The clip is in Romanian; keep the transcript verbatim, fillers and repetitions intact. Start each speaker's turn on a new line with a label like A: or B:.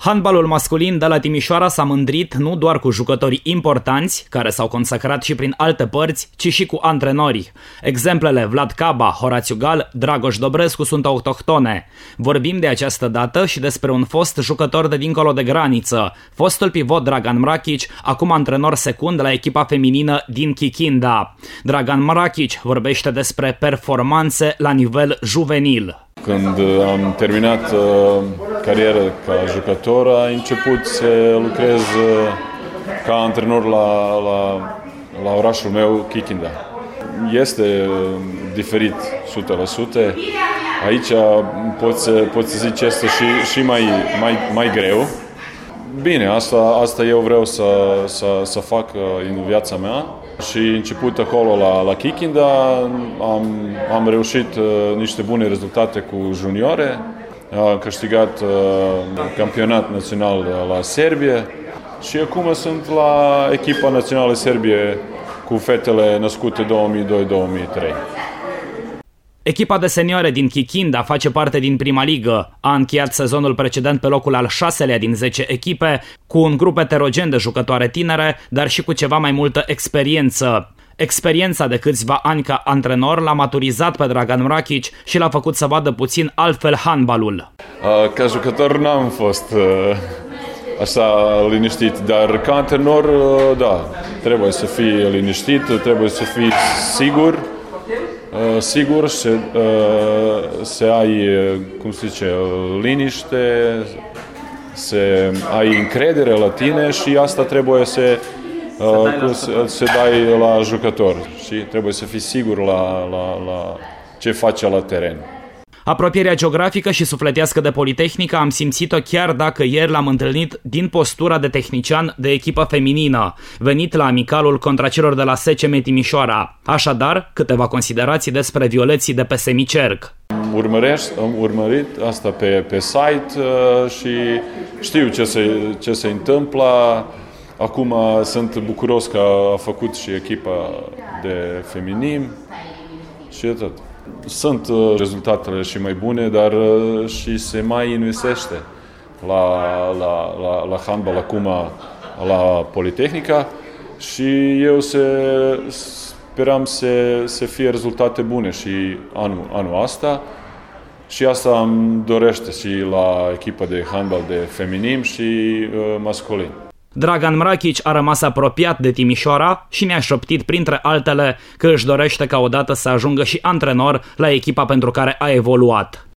A: Handbalul masculin de la Timișoara s-a mândrit nu doar cu jucători importanți, care s-au consacrat și prin alte părți, ci și cu antrenori. Exemplele Vlad Caba, Horațiu Gal, Dragoș Dobrescu sunt autohtone. Vorbim de această dată și despre un fost jucător de dincolo de graniță, fostul pivot Dragan Mrakic, acum antrenor secund la echipa feminină din Kikinda. Dragan Mrakic vorbește despre performanțe la nivel juvenil.
B: Când am terminat uh, cariera ca jucător, a început să lucrez uh, ca antrenor la, la, la orașul meu, Kikinda. Este diferit o sută la sută. Aici pot să, pot să zic este și, și mai, mai, mai greu. Bine, asta, asta eu vreau să, să, să fac în viața mea. Și început acolo la, la Kikinda, am, am reușit uh, niște bune rezultate cu juniore, am câștigat uh, campionat național la Serbia și acum sunt la echipa națională Serbie cu fetele născute două mii doi două mii trei.
A: Echipa de senioare din Kikinda face parte din prima ligă. A încheiat sezonul precedent pe locul al șaselea din zece echipe, cu un grup heterogen de jucătoare tinere, dar și cu ceva mai multă experiență. Experiența de câțiva ani ca antrenor l-a maturizat pe Dragan Mrakic și l-a făcut să vadă puțin altfel handbalul.
B: Ca jucător n-am fost așa liniștit, dar ca antrenor, da, trebuie să fii liniștit, trebuie să fii sigur. Uh, sigur, să, uh, să ai, cum se zice, liniște, să ai încredere la tine și asta trebuie să, uh, să, să dai la jucător și trebuie să fii sigur la, la, la ce face la teren.
A: Apropierea geografică și sufletească de Politehnica am simțit-o chiar dacă ieri l-am întâlnit din postura de tehnician de echipă feminină, venit la amicalul contra celor de la S C M Timișoara. Așadar, câteva considerații despre violeții de pe semicerc.
B: Urmăresc, am urmărit asta pe, pe site uh, și știu ce se, ce se întâmplă. Acum sunt bucuros că a făcut și echipa de feminin și atât. Sunt uh, rezultatele și mai bune, dar uh, și se mai investește la, la, la, la handbal acum la Politehnica și eu se, speram să, să fie rezultate bune și anul, anul asta și asta îmi dorește și la echipa de handbal de feminin și uh, masculin.
A: Dragan Mrakic a rămas apropiat de Timișoara și ne-a șoptit printre altele că își dorește ca odată să ajungă și antrenor la echipa pentru care a evoluat.